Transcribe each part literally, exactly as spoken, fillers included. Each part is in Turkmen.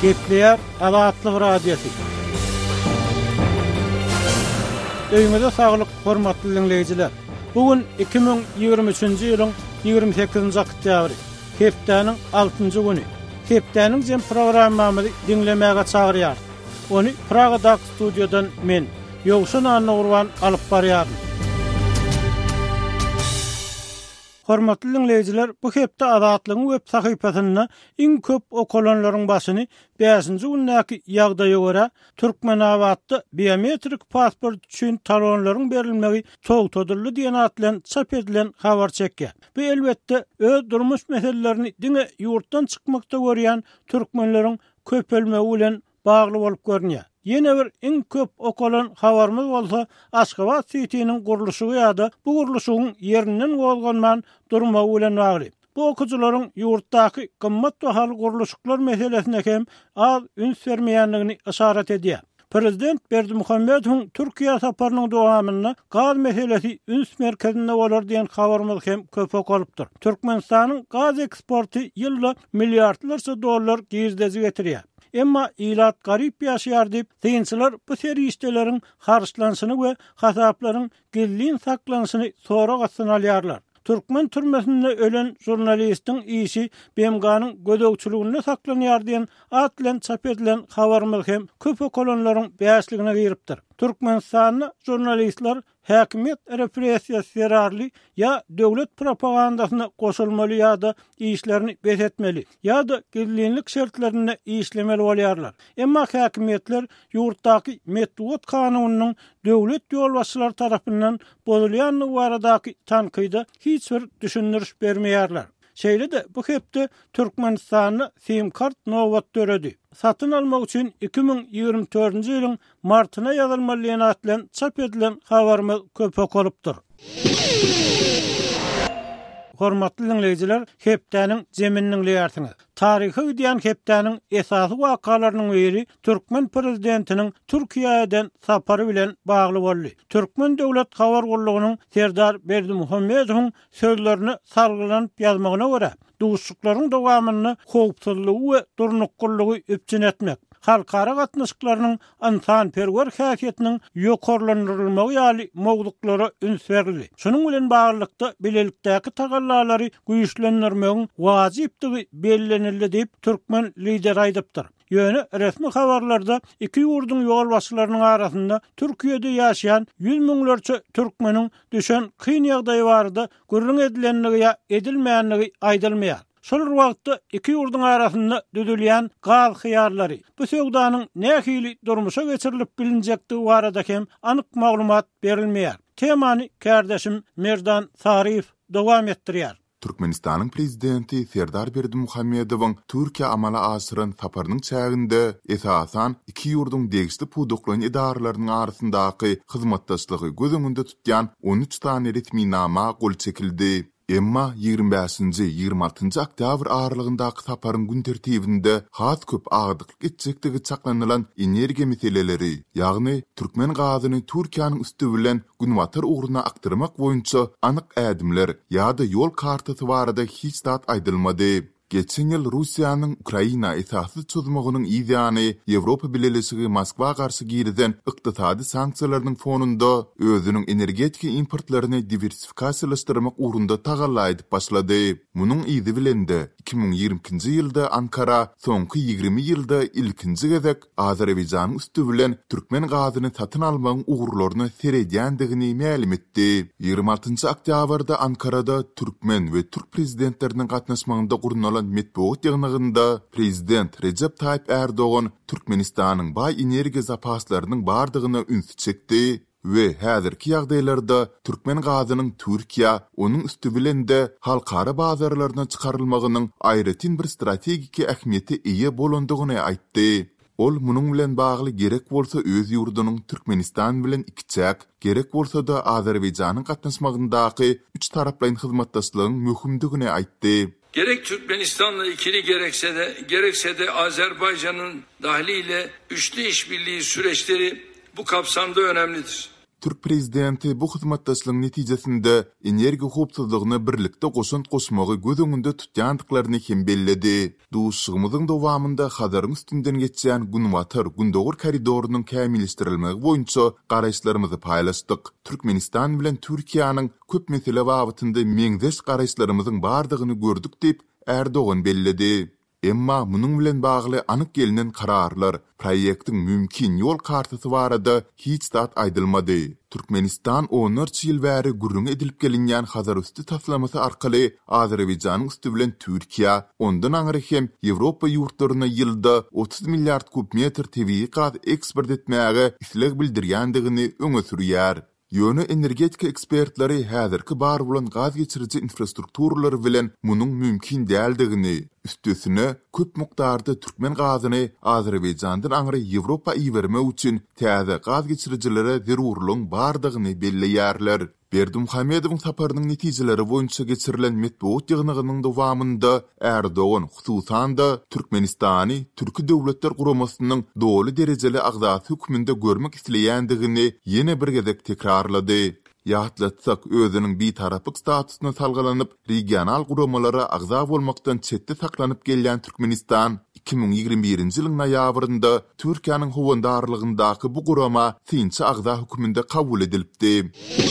Gepleyer Azatlyk radiosu. Öýüňizde saglyk, hormatly dinleýijiler. Bugün iki bin ýygrimi üçinji ýylyň ýygrimi sekizinji oktýabry, hepdeniň altynjy güni. Hepdeniň jem programmamy dinlemäge çagyrýar. Onu Pragada studiodan men Ýogşan Anurwan alyp barýarym. Hormatly dinleýijiler, bu hepde Azatlygyň web sahypasyna iň köp okulanlaryň başyny beşinji günnäki ýagdaýa görä Türkmenawatda biometrik pasport üçin talonlaryň berilmegi togtadyldy diýen at bilen çap edilen habar çekýär. Bu elbetde öz durmuş meselelerini diňe ýurtdan çykmakda görýän türkmenleriň köpelmegi bilen bagly bolup görünýär. Ýene bir iň köp okulan habarymyz bolsa Aşgabat sitiniň guruluşy ýa-da bu guruluşyň ýerinden bolganman durmagy bilen bagly. Bu okujularyň ýurtdaky gymmat bahaly guruluşyklar meselesine hem az üns bermeýänligini işaret edýär. Prezident Berdimuhammedowyň Türkiýe saparynyň dowamyna gaz meselesi üns merkezinde bolar diýen habarymyz hem köp okulypdyr. Türkmenistanyň gaz eksporty ýylda milliardlarça dollar gizdezi getirýär. Emma ilat garip ýaşaýar diýip synçylar bu serişdeleriň harçlanşyny we hasaplaryň gizlin saklanşyny sonra gatsan alýarlar. Türkmen türmesinde ölen jurnalistiň işi B M G'nyň gödökçiliginde saklanýar diýen at bilen çap edilen habarymyz hem köp okulanlaryň bäşligine giripdir. Türkmenistanyň jurnalistler häkimet repressiýasy yararly ya döwlet propagandasyna goşulmaly ýa-da işlerini besetmeli ýa-da gizlinlik şertlerine işlemeli bolýarlar. Emma häkimetler ýurtdaky Medwat kanunynyň döwlet ýolbaşçylary tarapyndan bozulýanlygy baradaky tankyda hiç bir düşündiriş bermeýärler. Şeýle de bu hepde Türkmenistany sim-kart nowat döredi. Satyn almak üçin iki bin ýygrimi dördünji ýylyň martyna ýazylmaly at bilen çap edilen habarymyz köp okulypdyr. Hormatly dinleýijiler, hepdeniň jeminiň leýärsiňiz. Taryhy diýen hepdeniň esasy wakalarynyň biri Türkmen prezidentiniň Türkiýeden sapary bilen bagly boldy. Türkmen döwlet habar gurulugynyň Serdar Berdimuhammedowyň sözlerini sargylanyp ýazmagyna görä, duşuklaryň dowamyny howpsuzlygy we durnuklugy üpçün etmek, halkara gatnaşyklarynyň insan perwer häsiýetiniň ýokarlandyrylmagy ýaly mowduklary üns berildi. Şunuň bilen baglykda bilelikdäki tagallalary güýçlendirmegiň wajypdygy bellenildi diýip türkmen lider aýdypdyr. Ýöne resmi habarlarda iki ýurdun ýolbaşçylarynyň arasynda Türkiýede ýaşaýan ýüz miňlerçe türkmeniň düşen kyn ýagdaýy barada gürrüň edilenligi ýa edilmeýänligi aýdylmaýar. Şol wagtda iki ýurdun arasynda düdülýän gaz hyýarlary bu söwdanyň nähili durmuşa geçirilip bilinjektigi barada hem anyk maglumat berilmeýär. Temany kardeşim Merdan Sarif dowam etdirýär. Türkmenistanyň prezidenti Serdar Berdimuhammedowyň Türkiýe amala aşyran saparynyň çäginde esasan iki ýurdun degişli puduklaryň idaralarynyň arasyndaky hyzmatdaşlygy göz öňünde tutýan on üç tane resmi nama gol çekildi. Emma ýygrimi beşinji ýygrimi altynjy oktýabr aralygyndaky saparyň gün tertibinde has köp agdyklyk etjekdigi çaklanylan energiýa meseleleri, ýagny türkmen gazyny Türkiýanyň üstü bilen günwatar ugruna aktyrmak boýunça anyk ädimler ýa-da ýol kartasy barada hiç dat aýdylmady. Geçen ýyl Russiýanyň Ukraina esasy çözümigiň ýa-da Ýewropa Birleşigi Moskwa garşy girden ykdysady sanksiýalarynyň fonunda özüniň energetik importlaryny diversifikasiýalaşdyrmak ugrunda tagalla edip başlady. Munyň ýyly bilen de iki bin ýygrimi-nji ýylda Ankara soňky ýygrimi ýylda ilkinji gezek Azerbaýjanyň üstü bilen türkmen gazyny satyn almagyň ugrularyny seredýändigini ma'lum etdi. ýygrimi altynjy oktýabrda Ankarada türkmen we türk prezidentleriniň gatnaşmagynda gurulan Medwat ýygnygynda prezident Recep Tayyip Erdoğan Türkmenistanyň baý energiýa zapaslarynyň bardygyna üns çekdi we häzirki ýagdaýlarda türkmen gazynyň Türkiýe onuň üstü bilen de halkara bazarlaryna çykarylmagynyň aýratyn bir strategik ähmiýeti eýe bolandygyny aýtdy. Ol munyň bilen bagly gerek bolsa öz ýurdunyň Türkmenistan bilen ikçäk, gerek bolsa da Azerbaýjanyň gatnaşmagyndaky üç taraplaryň hyzmatdaşlygyň möhümdigini aýtdy. Gerek Türkmenistan'la ikili gerekse de gerekse de Azerbaycan'ın dahiliyle üçlü işbirliği süreçleri bu kapsamda önemlidir. Türk prezidenti bu hyzmatdaşlygyň netijesinde energiýa howpsuzlygyna birlikde goşunt goşmagy göz öňünde tutýandyklaryny hem belledi. Duşugymyzyň dowamında Hazarın üstünden geçýän Gunwatar Gundogur koridorunyň kämilleşdirilmegi boýunça garaşlarymyzy paýlaşdyk. Türkmenistan bilen Türkiýanyň köp mesele wagtynda meňzeş garaşlarymyzyň bardygyny gördük diýip Erdoğan belledi. Emma munun bilen bagly anyk gelinen kararlar, proýektiň mümkin ýol kartasy barada hiç zat aýdylmady. Türkmenistan on üç ýyl bäri gurrun edilip gelinýän Hazar üstü taslamasy arkaly Azerbaýjanyň üstü bilen Türkiýa, ondan aňry hem Ýewropa ýurtlaryna ýylda otuz milliard kub metr tebii gaz eksport etmäge isleg bildirýändigini öňe sürýär. Ýöne energetika ekspertleri häzirki bar bolan gaz geçirici infrastrukturalary bilen munun mümkin däldigini, üstesine köp mukdarda Türkmen gazyny Azerbaýjandan aňry Ýewropa iýerme üçin täze gaz geçiricilere zerurlyň bardygyny belleýärler. Berdimuhammedowyň saparynyň netijeleri boýunça geçirilen medeniýet ýygnygynyň dowamında Erdoğan hususan da Türkmenistany türki döwletler guramasynyň doly derejeli agzasy hükmünde görmek isleýändigini ýene bir gezek tekrarlady. Ýatlatsak özüniň bir tarapyk statusyna salgylanyp regional guramalara agza bolmakdan çetde saklanyp gelýän Türkmenistan iki bin ýygrimi birinji ýylyň noýabrynda Türkiýanyň howandarlygyndaky bu gurama synçy agza hükmünde kabul edilipdi.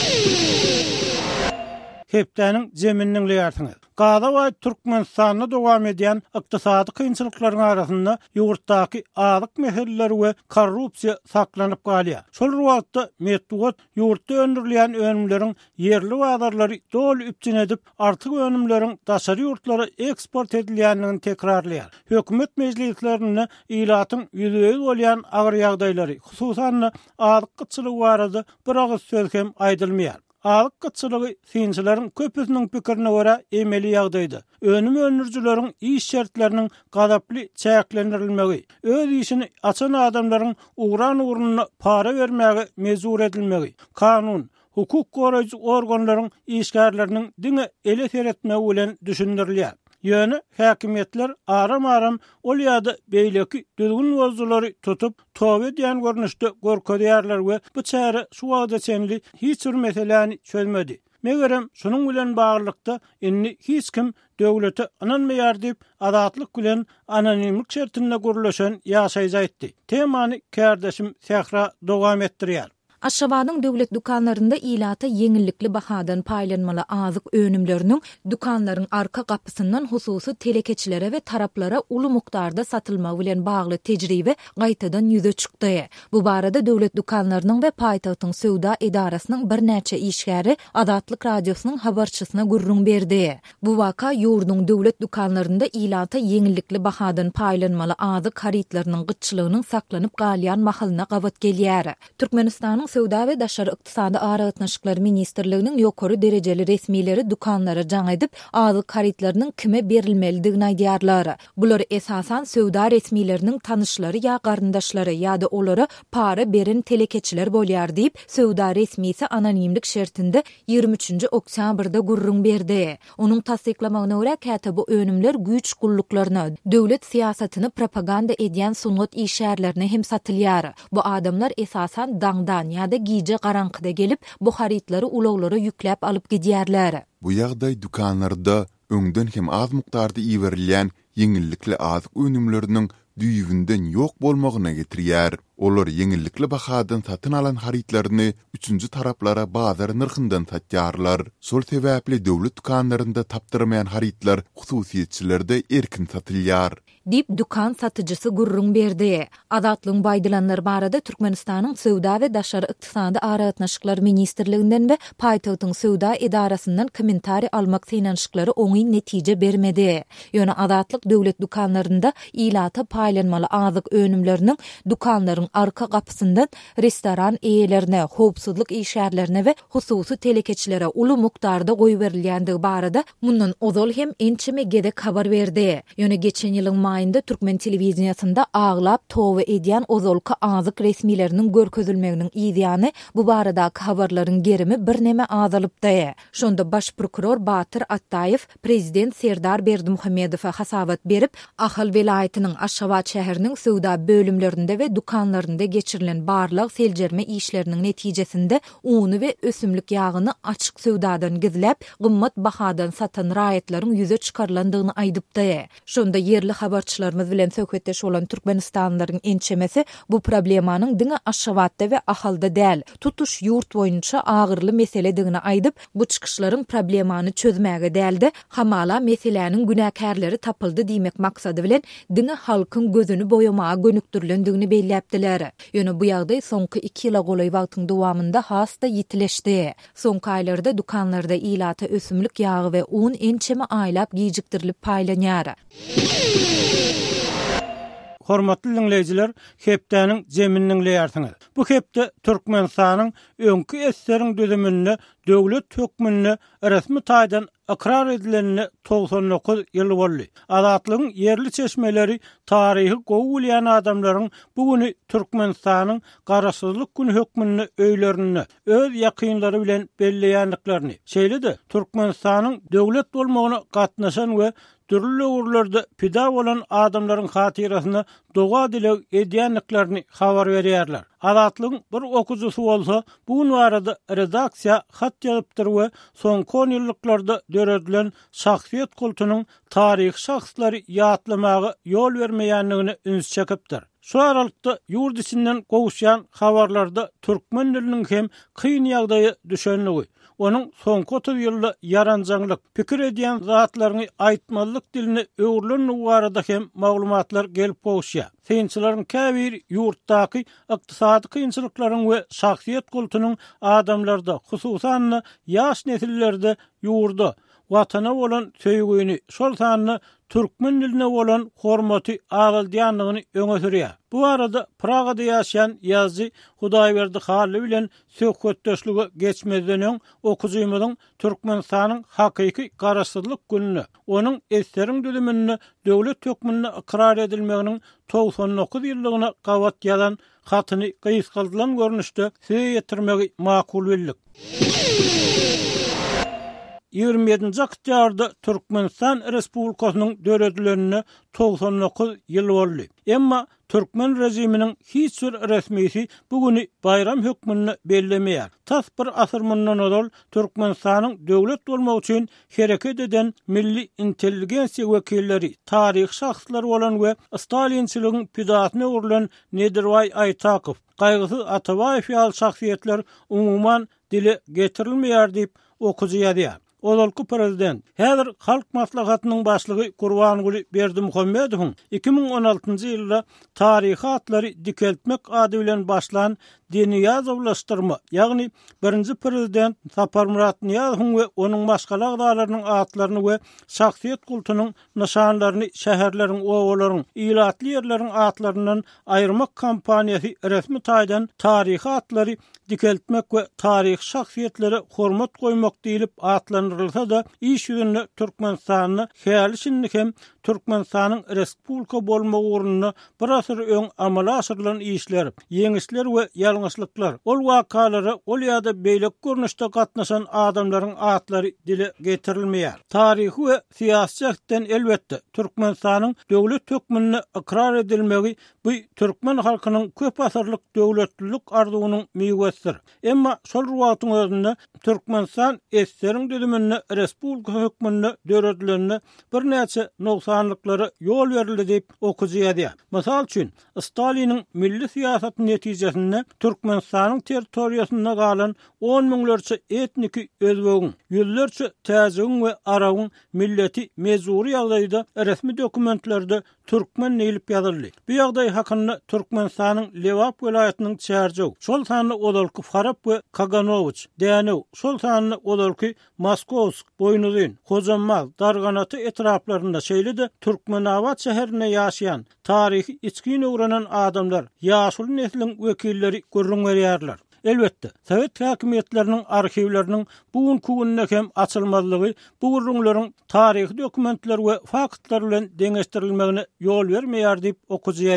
Hepdäniň zemininiň ýartyny. Gaza we Türkmenistanda dowam edýän ykdysady kynçylyklaryň arasynda ýurtdaky azyk meseleler we korrupsiýa saklanyp galýar. Şol wagtda medeniýet ýurtda öndürilýän önümleriň yerli bazarlary doly üpçün edip artyk önümleriň daşary ýurtlara eksport edilýändigini tekrarlaýar. Hökümet mejlislerinde ilatyň ýüzüňiz bolýan agyr ýagdaýlary, hususan azyk kıtçylygy barada bir agyz söz hem aýdylmaýar. Azyk kıtçylygy synçylaryň köpüsiniň pikirine görä emeli ýagdaýdy. Önüm önürjüleriň iş şertleriniň gadaply çäklendirilmegi, öz işini açan adamlaryň ugran ugruna para bermäge mezur edilmegi, kanun, hukuk goraýjy organlaryň işgärleriniň diňe ele seretmegi bilen düşündirilýär. Ýöne häkimetler aram-aram ol ýa-da beýleki düzgün wagtlary tutup towe diýen görnüşde görkezýärler we bu çäre şu wagda çenli hiç bir meseleni çözmedi. Megerem şunun bilen baglykda inni hiç kim döwlete ananmaýar diýip adatlyk bilen anonimlik şertinde gurulşan ýaşaýjaydy. Temany kärdeşim Sehra dowam etdirýär. Aşgabatyň döwlet dukanlarynda ilata yeňillikli bahadan paýlanmaly azyk önümleriniň dukanlaryň arka gapysyndan hususy telekeçilere we taraplara uly mukdarda satylmagy bilen bagly tejribe gaýtadan ýüze çykdy. Bu barada döwlet dukanlarynyň we paýtagtyň söwda edarasynyň bir näçe işgäri Adatlyk radiosynyň habarçysyna gurrun berdi. Bu waka ýurdun döwlet dukanlarynda ilata yeňillikli bahadan paýlanmaly azyk haritlarynyň gyçylygynyň saklanyp galýan mahalyna gabat gelýär. Türkmenistanyň Söwda we Daşary ykdysady aragatnaşyklar ministrliginiň ýokary derejeli resmileri dukanlara jaň edip azyk haritlarynyň kime berilmelidigini aýdýarlar. Bular esasan söwda resmileriniň tanyşlary ýa garyndaşlary ýa-da olary para beren telekeçiler bolýar diýip söwda resmisi anonimlik şertinde ýygrimi üçinji oktýabrda gurrun berdi. Onuň tasdiklamagyna görä käte bu önümler güýç gulluklaryna, döwlet siýasatyny propaganda edýän sungat işgärlerini hem satylýar. Bu adamlar esasan daňdan ýa da gije garankyda gelip bu haritlary ulaglara ýükläp alyp gidýärler. Bu ýagdaý dukanlarda öňden hem az mukdarda iwerilýän yeňillikli azyk önümleriniň düýübinden ýok bolmagyna getirýär. Olar yeňillikli bahadan satyn alan haritlaryny üçünji taraplara bazar nyrkyndan satýarlar. Şol sebäpli döwlet dukanlarynda tapdyrmayan haritlar hususiýetçilerde erkin satylýar. Dip dukan satıcısı gurrun berdi. Adatlyň baýdylanlar barada Türkmenistanyň Söwda we Daşary ykdysady aragatnaşyklar ministrliginden we paýtagtyň Söwda edarasyndan kommentari almak synanşyklary oňy netije bermedi. Ýöne adatlyk döwlet dukanlarynda ilata paýlanmaly azyk önümleriniň dukanlaryň arka gapysyndan restoran eýelerine, howpsuzlyk işgärlerine we hususy telekeçilere uly mukdarda goý berilýändigi barada mundan ozal hem ençeme gedek habar berdi. Ýöne geçen ýylyň ayında Türkmen televiziýasynda aglap towe edýän ozolka azyk resmileriniň görkezilmeginiň ýygyny bu baradaky habarlaryň gerimi bir neme azalypdy. Şonda baş prokuror Batyr Attaýew prezident Serdar Berdimuhammedowa hasabat berip, Ahal welaýatynyň Aşgabat şäheriniň Söwda bölümlerinde we dukan dukanlarında geçirilen barlyk seljerme işlerinin netijesinde unu ve ösümlük yağını açık sövdadan gizlep, gymmat bahadan satan raýatlaryň yüze çıkarlandığını aýdypdy. Şonda yerli habarçylarymyz bilen söhbetdeş bolan Türkmenistanlylaryň ençemesi bu problemanyň diňe aşawatda we ahalda däl, tutuş ýurt boýunça agyrly mesele diňini aýdyp, bu çykyşlaryň problemany çözmäge däldi, hamala meselenin günäkärleri tapyldy diýmek maksady bilen diňe halkyň gözüni boýamaga gönükdirilendigini belläpdiler. Ýöne bu ýagdaý soňky iki ýyla golay wagtyň dowamında hasta ýitileşdi. Soňky aýlarda dukanlarda ilata ösümlük ýagy we un ençeme aýlap giýjikdirilip paýlanýar. Hormatly dinleýijiler, hepdäniň jeminiň leýärsiňiz. Bu hepde Türkmenistanyň öňkü esseriň düzümini, döwlet hökmüni resmi taýdan ikrar edilenini toğsan dokuz ýyl boldy. Azatlygyň yerli çeşmeleri taryhy gowulýan adamlaryň bugüni Türkmenistanyň garaşsyzlyk güni hökmüni öýlerini, öz ýakynlary bilen belleýänliklerini, şeýle-de Türkmenistanyň döwlet bolmagyna gatnaşan we türlü urlarda pida bolan adamlaryň hatirasyna doga dile edýänliklerini habar berýärler. Azatlygyň bir okujusy bolsa, bu arada redaksiýa hat ýazypdyr we soňky on ýyllarda döredilen şahsiýet kultunyň taryh şahslary ýatlamagy ýol bermeýänligini üns çekipdir. Şu aralykda ýurt içinden gowuşýan habarlarda türkmen diliniň hem kyn ýagdaýy düşenligi, onun soňky otuz ýylda yaranjanlyk, pikir edýän zatlaryny aýtmalyk dilini öwrülen ugarada hem maglumatlar gelip gowuşýar. Synçylaryň käbir ýurtdaky ykdysady kynçylyklaryň we şahsiýet kultunyň adamlarda, hususan ýaş nesillerde ýurda watana bolan söýgüni, şol sanyny türkmen diline bolan hormaty agaldýanlygyny öňe sürýär. Bu arada Pragada ýaşaýan ýazgy Hudaýberdi Haly bilen söhbetdeşligi geçmezden öň okujymyzyň Türkmenistanyň hakyky garaşsyzlyk gününi, onuň esseriň düzümini, döwlet hökmüni ikrar edilmeginiň toğsan dokuz ýyllygyna gawat ýazan hatyny gysgaldylan görnüşde süýe ýetirmegi makul bildik. ýygrimi ýedinji oktýabrda Türkmenistan Respublikasynyň döredilerini toğsan dokuz ýyl boldy. Emma Türkmen rejiminiň hiç bir resmisi bugüni bayram hökmüni bellemeýär. Tas bir asır mundan odal Türkmenistanyň döwlet bolmak üçin hereket eden milli intelligensiýa wekilleri, taryh şahslar bolan we Stalinçylygyň pidatyna urulan Nedirbay Aýtakow, Gaýgysy Atabaýew ýaly şahsiýetler umumyň dile getirilmeýär diýip okuzy ýazýar. Odalky prezident, häzir halk maslahatynyň başlygy Gurbanguly Berdimuhammedowyň iki ming on altynjy ýylda taryhy atlary dikeltmek ady bilen başlan dini ýazawlaşdyrma, ýagny birinji prezident Saparmurat Niýazowyň we onuň başga agdalarynyň atlaryny we şahsiýet kultunyň nişanlaryny şäherleriň, owalaryň, ilatly ýerleriň atlaryndan aýyrmak kampaniýasy resmi taýdan taryhy atlary dikeltmek we taryh şahsiýetlere hormat goýmak diýilip atlandyrylsa da, iş ýüzünde Türkmenistanyň häýalişini hem Türkmenistanyň respublika bolma uğruna bir asyr öň amala aşyrylan işler, ýeňişler we ýalňyşlyklar, ol wakalary, ol ýa-da beýlek görnüşde gatnaşan adamlaryň atlary dile getirilmeýär. Taryhy we siýasy jähden elbetde Türkmenistanyň döwlet hökmüni ikrar edilmegi bu türkmen halkynyň köp asyrlyk döwletlilik arzuwynyň miwesdir. Emma şol ruwatyň özünde Türkmenistan esseriň düzümini, respublika hökmüni döredilerini bir näçe noksanlyklary ýol berildi diýip okuzy ýazýar. Mysal üçin, Staliniň milli siýasaty netijesinde Türkmenistanyň territoriýasynda galan on miňlerçe etniki özbegiň, ýüzlerçe täzegiň we aragyň milleti mezuri ýagdaýda resmi dokumentlerde türkmen diýilip ýazyldy. Bu ýagdaý hakynda Türkmenistanyň Lewap welaýatynyň çärjek, şol sanyny Odalky Farab we Kaganowiç, Dänew, şol sanyny Odalky Moskowsk, Boýnuzyn, Hojammal, Darganaty etraplarynda şeýle-de Türkmenawat şäherine ýaşaýan, taryhy içgine uğranan adamlar, ýaşul nesliniň wekilleri görüň berýärler. Elbetde, Sovet häkimetleriniň arhivleriniň bugün kugünne hem açylmazlygy bu gurrunlaryň taryhy dokumentler we faktlar bilen deňeşdirilmegine ýol bermeýär diýip okuzy ýazýar.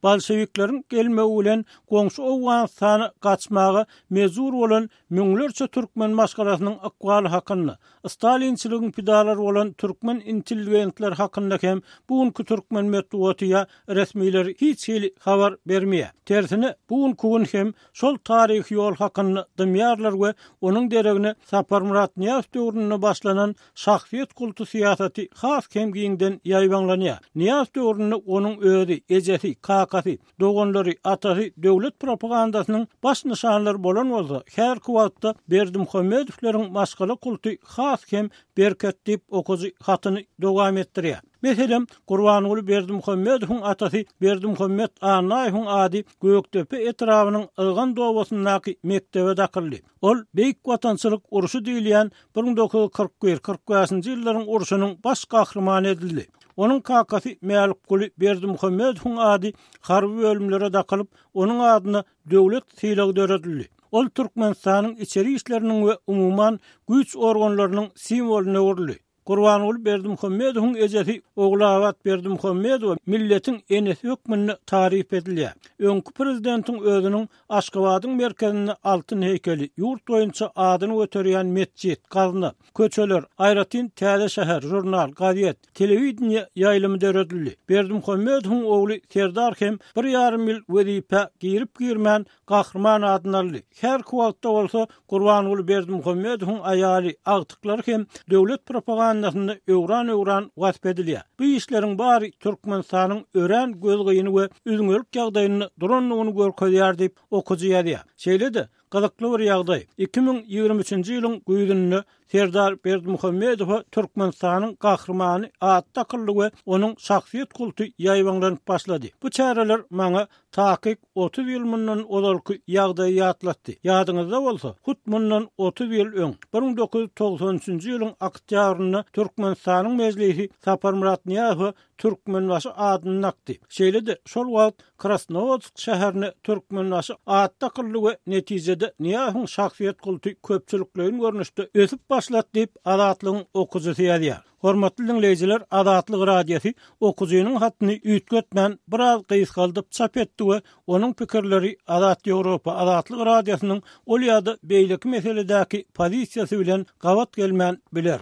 Bolşeviklerin gelmegi bilen goňşy Awganystany gaçmagy mezur bolan müňlerçe türkmen maşgalasynyň akwaly hakyny, Stalinçiligiň pidalary bolan türkmen intelligentler hakynda hem bugunky türkmen medeniýetiýa resmiler hiç hili habar bermeýär. Tersine bugunky hem şol taryhy ýol hakyny dymýarlar we onuň deregine Sapar Murat Niýaz döwründe başlanan şahsiýet kultu siýasaty has kemgiňden ýaýbanlanýar. Niýaz döwründe onuň özi, ejesi, kakasy, doganlary, atasy döwlet propagandasynyň baş nişanlary bolan bolsa, her wagtda Berdimuhammedowleriň maşgala kulty has hem berket diýip okuzy hatyny dowam etdirýär. Meselem Gurbanuly Berdimuhammedowyň atasy Berdimuhammed Anaýewiň ady Göktepe etrawynyň ılgan dowasyndaky mektebe dakyldy. Ol beýik watançylyk uruşy diýilýän bir miň dokuz yüz kırk bir kırk beşinji ýyllaryň uruşunyň baş gahrymany edildi. Onuň kakasy Mälikguly Berdimuhammedowyň ady harby bölümlere dakylyp, onuň adyna döwlet sylagy döredildi. Ol Türkmenistanyň içeri işleriniň we umumyň güýç organlarynyň simwoluny öwrüli. Gurbanuly Berdimuhammedowyň ejesi Oglawat Berdimuhammedow milletiň enesi hökmüni tarif edilýär. Öňkü prezidentiň özüniň Aşgabatyň merkezinde altyn heykeli, ýurt boýunça adyny göterýän mesjid, gazna, köçeler, aýratyn täze şäher, jurnal, gaziet, telewizioniýa ýaýlymy döredildi. Berdimuhammedowyň ogly Serdar hem bir ýarym ýyl wezipe girip girmän gahrman adyny aldy. Her wagtda bolsa Gurbanuly Berdimuhammedowyň aýaly, agtyklary hem döwlet propaganda andasyny öwran-öwran gasp edilýär. Bu işleriň bary Türkmenistanyň ören gözgyny we üzüňlük ýagdaýyny duranlygyny görkezýär diýip okuzy ýazýar. Şeýle-de gazakly bir ýagdaý. iki ming ýygrimi üçinji ýylyň güýdünde Serdar Berdimuhammedow Türkmenistanyň gahrymany atda kıldy we onuň şahsiýet kulty ýaýbanlanyp başlady. Bu çäreler maňa takyk otuz ýyl mundan olarky ýagdaýy ýatlatdy. Ýadyňyzda bolsa, hut mundan otuz ýyl öň bir miň dokuz yüz togson üçinji ýylyň oktýabrynda Türkmenistanyň mejlisi Sapar Murat Niýazow Türkmenbaşy adyny nakdy. Şeýle-de şol wagt Krasnovodsk şäherini Türkmenbaşy atda kıldy we netijede Niýazowyň şahsiýet kulty köpçüliklerin görnüşde ösüp başlat diýip adatlygyň okujusy ýazýar. Hormatly dinleyijiler, Adatlyk radiosi okuzynyň hatyny üýtgetmän biraz gysgaldyp çap etdi we onuň pikirleri Adat Ýewropa Adatlyk radiosynyň ol ýa-da beýleki meseledäki pozisiýasy bilen gawat gelmän biler.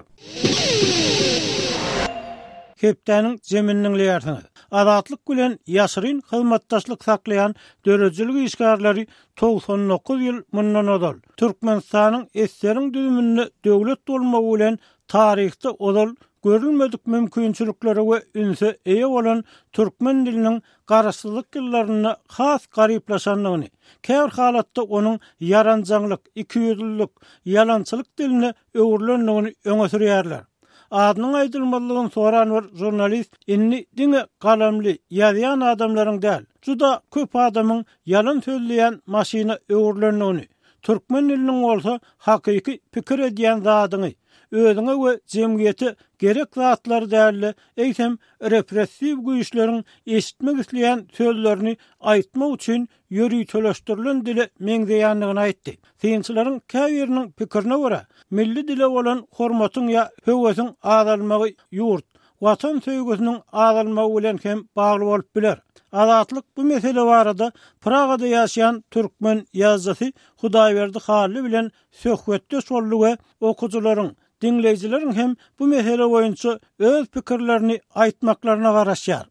Hepdäniň zemininiň leýärsiňiz. Adatlyk bilen ýaşyryn hyzmatdaşlyk saklayan dörejilik işgärleri togson dokuz ýyl mundan odal. Türkmenistanyň eseriň düzüminde döwlet bolmagy bilen taryhda odal görülmedik mümkinçilikleri we ünse eýe bolan türkmen diliniň garaşsyzlyk ýyllaryna has garyplaşanlygyny, käbir halatda onuň yaranjanglyk, ikiýüzlülük, ýalançylyk diline öwrülenligini öňe sürýärler. Adynyň aýdylmalygyny soran bir jurnalist inni diňe galamly ýazýan adamlaryň däl, juda köp adamyň ýalan söýleýän maşyna öwrülenligini, türkmen diliniň bolsa hakyky pikir edýän zadyny, özüňe we jemgyýete gerek zatlar däli, eýsem repressiw güýçleriň eşitmek isleýän sözlerini aýtmak üçin ýöri töleşdirilen dile meňzeýänligini aýtdy. Synçylaryň käbiriniň pikirine görä, milli dile bolan hormatyň ýa höwesiň azalmagy ýurt, watan söýgüsiniň azalmagy bilen hem bagly bolup biler. Adatlyk bu mesele barada Pragada ýaşaýan türkmen ýazgysy Hudaýberdi Hally bilen söhbetde boldy we okujylaryň, dinleýijilerin hem bu mesele boýunça öz pikirlerini aýtmaklaryna garaşýar.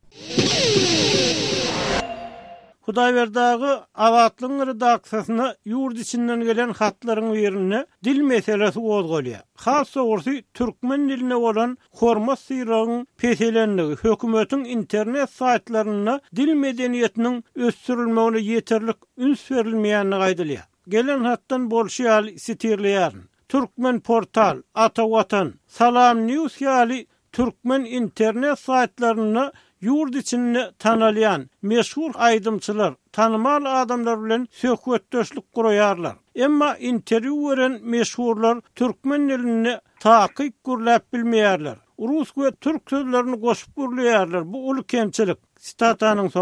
Hudaýberdagy Adatlyň redaksiýasyna ýurt içinden gelen hatlaryň birine dil meselesi gozgalýar. Has soňrusy türkmen diline bolan hormat syragyň peselenligi, hökümetiň internet saýtlaryna dil medeniýetiniň ösdürilmegine ýeterlik üns berilmeýänligi aýdylýar. Gelen hatdan bolşýaly sitirleýär. Türkmen portal, Ata Watan, Salam News ýaly türkmen internet saýtlaryna ýurt içinde tanalyan meşhur aýdymçylar, tanymal adamlar bilen söhbetdeşlik guraýarlar. Emma interwýu beren meşhurlar türkmen dilini takyk gürläp bilmeýärler. Rus we türk sözlerini goşup gürleýärler. Bu uly kemçilik. Sitataның soňy.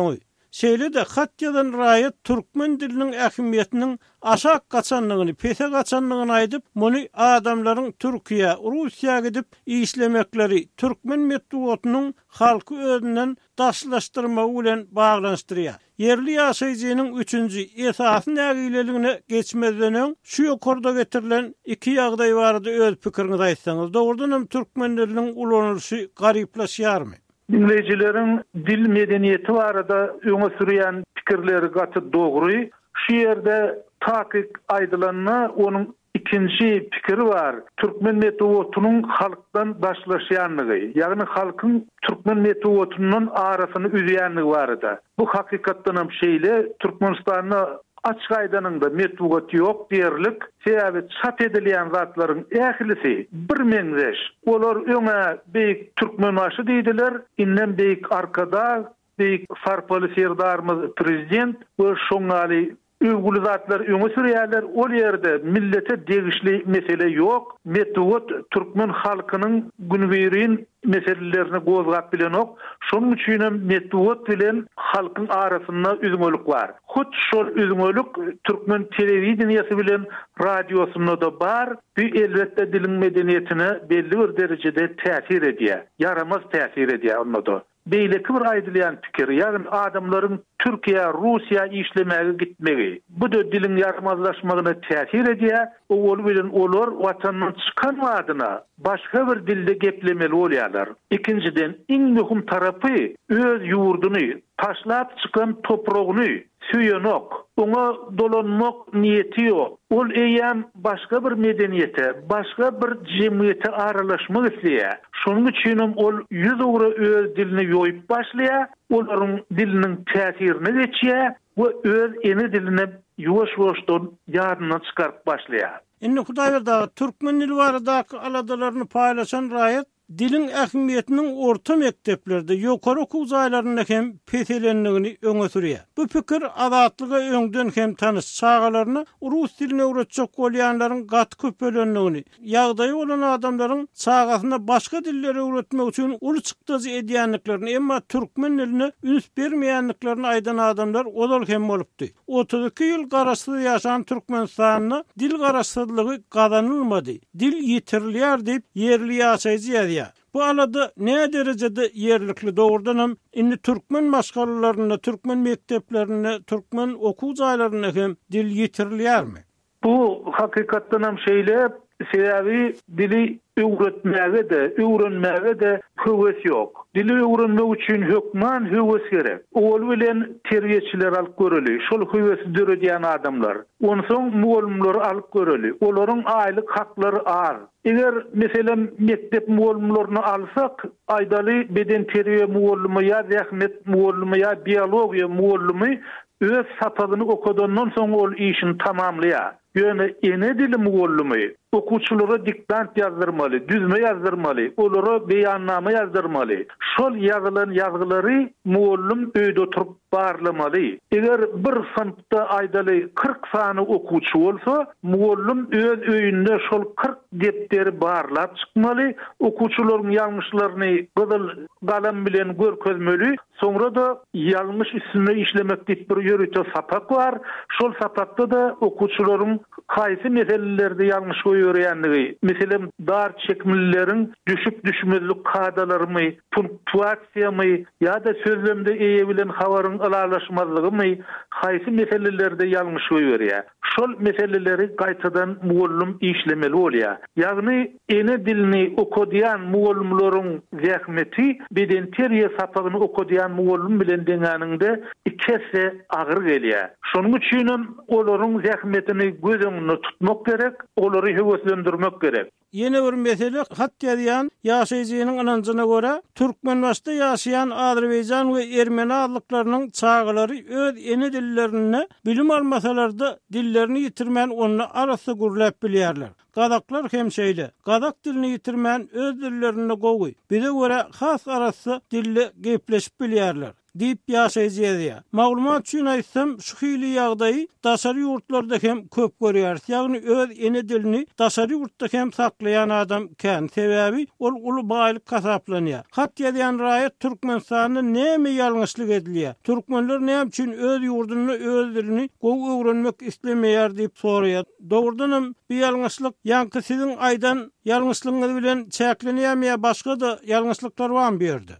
Şeýle de Hatyadan raýat türkmen diliniň ähmiýetiniň aşak gaçanlygyny, pese gaçanlygyny aýdyp, muny adamlaryň Türkiýe, Russiýa gidip işlemekleri türkmen medeniýetiniň halky özünden daşlaşdyrmagy bilen baglanşdyrýar. Yerli ýaşaýjynyň üçünji esasy nägileligine geçmezden öň şu ýokarda getirilen iki ýagdaý barada öz pikiriňizi aýtsaňyz, dogrudan türkmenleriniň ulanýşy garyplaşýarmy? Dinleyijilerin dil medeniyeti barada öňe sürýän pikirleri gaty dogry. Şu ýerde takyk aýdylanyna onuň ikinji pikiri var. Türkmen medeniýetiniň halkdan daşlaşýanlygy, ýagny halkyň türkmen medeniýetiniň arasyny üzýänligi barada. Bu hakykatdan hem şeýle Türkmenistanyň açyk aýdanynda medeniýet ýok diýerlik, sebäbi çap edilýän zatlaryň ählisi bir meňzeş. Olar öňe beýik türkmenbaşy diýdiler, inden beýik arkada beýik Sarpaly serdarymyz prezident we şoňaly öwgüli zatlar öňe sürýärler. Ol ýerde millete degişli mesele ýok. Medeniýet türkmen halkynyň günüberin meselelerini gozgap bilen ok. Şonuň üçin hem medeniýet bilen halkyň arasynda üzüňlük bar. Hut şol üzüňlük türkmen telewizionyasy bilen radiosunda da bar. Bu elbetde diliň medeniýetine belli bir derejede täsir edýär. Yaramaz täsir edýär onda. Beýleki bir aýdylýan pikir, ýagny adamlaryň Türkiýe, Russiýa işlemäge gitmegi. Bu da diliň yaramazlaşmagyna täsir edýär. Ol bilen olar watanyň çykan wadyna başga bir dilde geplemeli bolýarlar. İkinciden, iň möhüm tarapy öz ýurduny, taşlap çykan topragyny süýenok, oňa dolanmak niýeti ýok. Ol eýem başga bir medeniýete, başga bir jemgyýete aralaşmak isleýär. Şonuň üçin ol ýüz ugry öz dilini ýoýup başlaýar, olaryň diliniň täsirini geçýär we öz eni diline ýuwaş-ýuwaşdan ýadyna çykaryp başlaýar. Indi Hudaýberdi türkmen dili baradaky aladalaryny paýlaşan raýat dilin ähmiýetiniň orta mekteplerde, ýokary okuw jaýlarynda hem peselenligini öňe sürýär. Bu pikir azatlyga öňden hem tanys çağalaryny rus diline öwretjek bolýanlaryň gat köpelenligini, ýagdaýy bolan adamlaryň çağasynda başga dilleri öwretmek üçin uly çykdyjy edýänliklerini, emma türkmen diline üns bermeýänliklerini aýdan adamlar olar hem bolupdy. otuz iki ýyl garaşsyz ýaşayan Türkmenistanyň dil garaşsyzlygy gazanylmady, dil ýitirilýär diýip yerli ýaşaýjy bu alada ne derecede yerlikli doğrudan hem indi Türkmen maşgalalarında, Türkmen mekteplerinde, Türkmen okuw jaýlarynda hem dil ýitirilýärmi? Bu hakykatdan hem şeýle sebäbi dili öwretmäge de, öwrenmäge de höwes ýok. Dili öwrenmek üçin hökman höwes gerek. Ol bilen terbiýeçiler alyp göreli, şol höwesi döredýän adamlar. Onsoň muallimler alyp göreli. Olaryň aýlyk haklary ar. Eger meselem mektep muallimlerini alsak, aýdaly beden terbiýe muallimy ýa rahmet muallimy ýa biologiýa muallimy öz sapadyny okudandan soň ol işini tamamlaýar. Ýöne ene dili muallimy okuwçylara diktant ýazdyrmaly, düzme ýazdyrmaly, olara beýannama ýazdyrmaly. Şol ýazylan ýazgylary muallim öýde oturup barlamaly. Eger bir sınıfta aýdaly kırk sany okuwçy bolsa, muallim öz öýünde şol kırk depderi barlap çykmaly, okuwçylaryň ýalňyşlaryny gyzyl galam bilen görkezmeli. Soňra da ýalňyş üstünde işlemek diýip bir ýörüte sapak bar. Şol sapakda da okuwçylaryň kaýsy meselelerde ýalňyş goýýarýanlygy, meselem dar çekmelleriň düşüp düşmezlik kadalarymy, punktuasiýamy ýa-da sözlemde eýe bilen habaryň alalaşmazlygymy, kaýsy meselelerde ýalňyş goýýarýar. Şol meseleleri gaýtadan muallim işlemeli bolýar. Ýagny ene dilini okudyan muallimlaryň zähmeti beden terbiýe sapagyny okudyan muallim bilen deňäninde ikisi agyr gelýär. Şonuň üçin olaryň zähmetini göz öňünde tutmak gerek, olary höweslendirmek gerek. Yeni bir mesele hat ýazýan ýaşaýjynyň ananjyna görä Türkmenbaşda ýaşaýan Azerbaýjan we Ermeni adlyklarynyň çağalary öz eni dillerini bilim almasalarda dillerini ýitirmän onu arasy gurlap bilýärler. Gazaklar hem şeýle. Gazak dilini ýitirmän öz dillerini gowy. Bize görä has arasy dille gepleşip bilýärler. diýip ýaşaýjyz. Maglumat üçin aýtsam, şu hili ýagdaýy daşary ýurtlarda hem köp görýär. Ýagny öz ene dilini daşary ýurtda hem saklaýan adam kän. Sebäbi ol uly baýlyk kasaplanýar. Hat ýadan raýat Türkmenistanyny näme ýalňyşlyk edilýär? Türkmenler näme üçin öz ýurduny, öz dilini gowy öwrenmek islemeýär diýip soraýar. Dogrudan hem bu ýalňyşlyk ýanky siziň aýdan ýalňyşlygyňyz bilen çäklenýärmi, başga da ýalňyşlyklar barmy bu ýerde?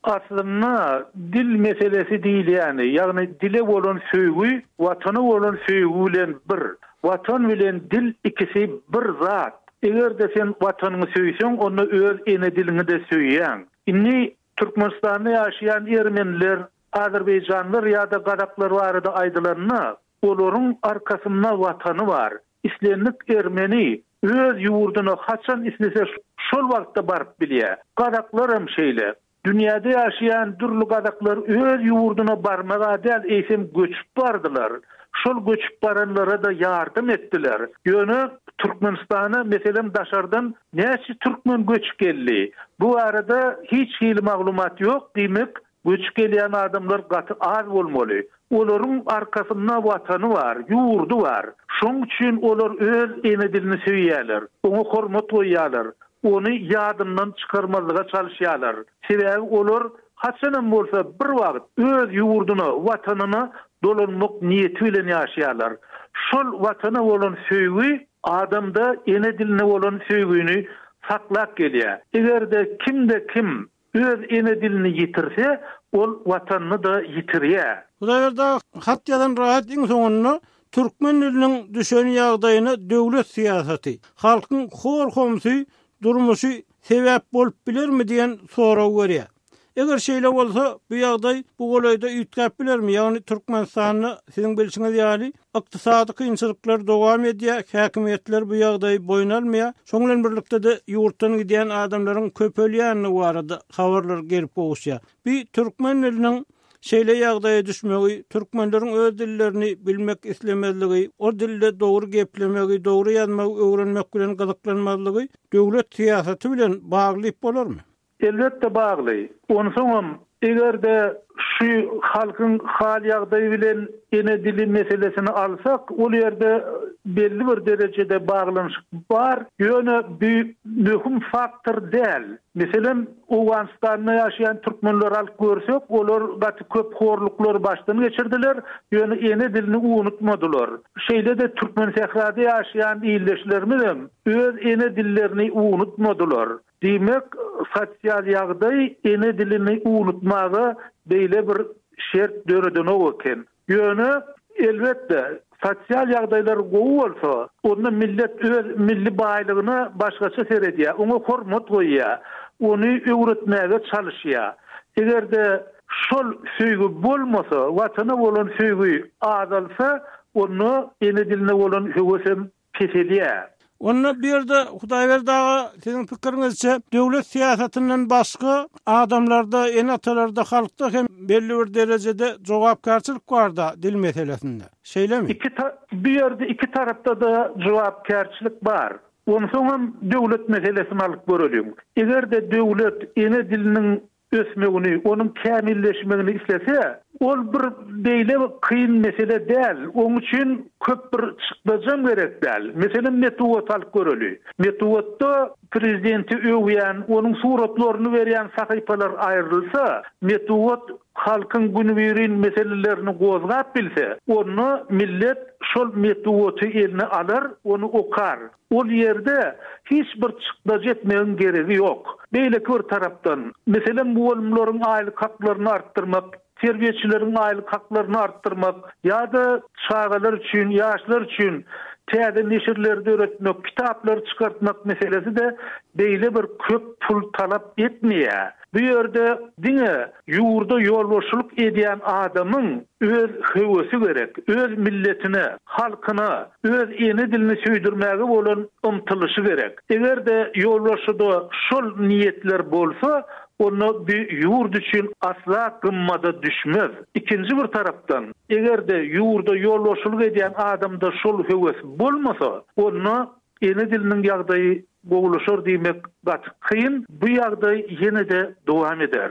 Aslında dil meselesi değil yani. Yani dile bolan söýgü, watana bolan söýgü bilen bir. Watan bilen dil ikisi bir zat. Eger de sen watanyňy söýseň, onu öz ene dilini de söýýän. Inni Türkmenistanda ýaşaýan ermeniler, Azerbaýjanlylar ýa-da gadaklar barada aýdylaryna, olaryň arkasynda watany bar. İslenlik ermeni öz ýurduny haçan islese şol wagtda baryp bilýär. Gadaklar hem şeýle. Dünyada ýaşaýan durly gadaklar öz ýurduna barmaga däl eýsem göçüp bardylar. Şol göçüp baranlara da ýardym etdiler. Ýöne Türkmenistana meselem daşardan näçe türkmen göçüp geldi. Bu arada hiç hili maglumat ýok diýmek, göçüp gelýän adamlar gaty az bolmaly. Olaryň arkasynda watany bar, ýurdu bar. Şoň üçin olar öz ene dilini söýýärler, onu hormat goýýarlar. Onu ýadyndan çykarmalyga çalışýarlar. Sebäbi olar haçanam bolsa bir wagt öz ýurduny, watanyny dolanmak niýeti bilen ýaşaýarlar. Şol watana bolan söýgü adamda ene diline bolan söýgüni saklap gelýär. Egerde kimde kim öz ene dilini ýitirse, ol watanyny da ýitirýär. Hudaýerda hat ýadan rahat iň soňunda türkmen diliniň düşen ýagdaýyna döwlet siýasaty, halkyň horkomsy durmuşy sebäp bolup bilermi diýen soraw görýär. Eger şeýle bolsa, bu ýagdaý bu golaýda üýtgäp bilermi? Ýagny Türkmenistanyny siziň bilşiňiz ýaly ykdysady kynçylyklar dowam edýär, häkimetler bu ýagdaýy boýun almaýar. Şoň bilen birlikde de ýurtdan gidýän adamlaryň köpelýäni barada habarlar gelip gowuşýar. Bir türkmen diliniň şeýle ýagdaýa düşmegi, türkmenleriň öz dillerini bilmek islemezligi, o dilde dogry geplemegi, dogry ýazmagy öwrenmek bilen gyzyklanmazlygy döwlet siýasaty bilen baglyp bolarmy? Elbette bagly. Onsoň egerde şu halkyň hal ýagdaýy bilen ene dili meselesini alsak, ol ýerde belli bir derejede baglanyşyk bar. Ýöne bir möhüm faktor däl. Meselem Owganistanda ýaşaýan türkmenler alyp görsek, olar gaty köp horluklar başdan geçirdiler. Ýöne ene dilini unutmadylar. Şeýle de türkmen sehrada ýaşaýan ýyldaşlarymyz öz ene dillerini unutmadylar. Diýmek, sosial ýagdaý ene dilini unutmagy beýle bir şert döredene öken. Ýöne elbetde sosial ýagdaýlar gowy bolsa, onda millet öz milli baýlygyny başgaça seredýär, ona hormat goýýar, onu öwretmäge çalışýar. Egerde şol söýgü bolmasa, watana bolan söýgü azalsa, onu ene diline bolan höwesem keselýär. Onu bir de Hudaýberdaga siziň pikiriňizçe döwlet siýasatynyň başga adamlarda, en atalarda, halkda hem belli bir derejede jogapkarçylyk barda dil meselesinde. Şeýlemi? İki bu ýerde iki tarapda da jogapkarçylyk bar. Onsoň döwlet meselesini alyp göreliň. Egerde döwlet ene diliniň ösmegini, onun kämilleşmegini islese, ol bir beýle kıyın mesele däl. Oň üçin köp bir çykdajam gerek däl. Meselem metuwat alyp göreli. Metuwatda prezidenti öwýän, onun suratlaryny berýän sahypalar aýrylsa, metuwat halkyň günüberin meselelerini gozgap bilse, onu millet şol metuwaty eline alar, onu okar. Ol ýerde hiç bir çykdaj etmegiň geregi ýok. Beýle bir tarapdan, meselem bu bolumlaryň aýlyk haklaryny artdyrmak, terbiýeçileriň aýlyk haklaryny artdyrmak, ýa-da çağalar üçin, ýaşlar üçin täze neşirlerde öğretmek, kitaplar çıkartmak meselesi de beýle bir köp pul talap etmeýär. Bu ýerde diňe ýurda ýolbaşçylyk edýän adamyň öz höwesi gerek, öz milletine, halkyna, öz ene dilini söýdirmäge bolan ymtylysy gerek. Egerde ýolbaşçyda şol niýetler bolsa, onu bir yurt üçün asla gımmada düşmez. İkinci bir taraftan, eğer de yurda yolbaşçılık edýän adamda şol höwes bolmasa, onu ene diliniň ýagdaýy gowulaşar diýmek gaty kıyın, bu ýagdaý ýene de dowam eder.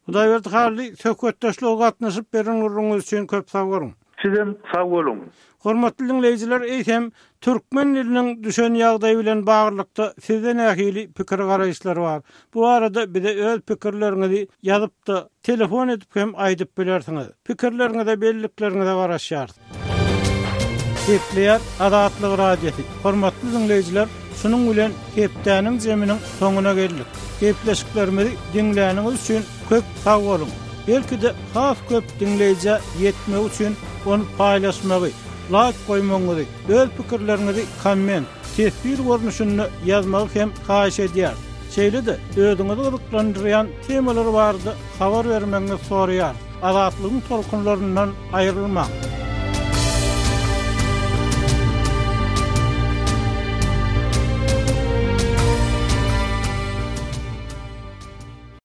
Hudaý berdi hali söhbetdeşlige gatnaşyp beriňiz üçin köp sag bolun. Sizem sag bolun. Hormatly dinleyijiler, eýsem türkmen diliniň düşen ýagdaýy bilen baglykda sizden ähili pikir garaýşlary bar. Bu arada bize öz pikirleriňizi ýazyp-da telefon edip hem aýdyp bilersiňiz. Pikirleriňize, belliklerinize garaşýar. Hepleýär Adatlyk radiosi. Hormatly dinleyijiler, şunun bilen hepdäniň jeminiň soňuna geldik. Hepleşiklerimizi dinläniňiz üçin köp sag bolun. Belki de has köp dinleyici yetmek üçin onu paylaşmagy, like koymagy, öz pikirlerinizi komment, tesbir görnüşünde ýazmagy hem haýyş edýär. Şeýle-de özüňizi gyzyklandyrýan temalar bardy, habar bermeňizi soraýar. Adatlygyň tolkunlaryndan aýrylmaň.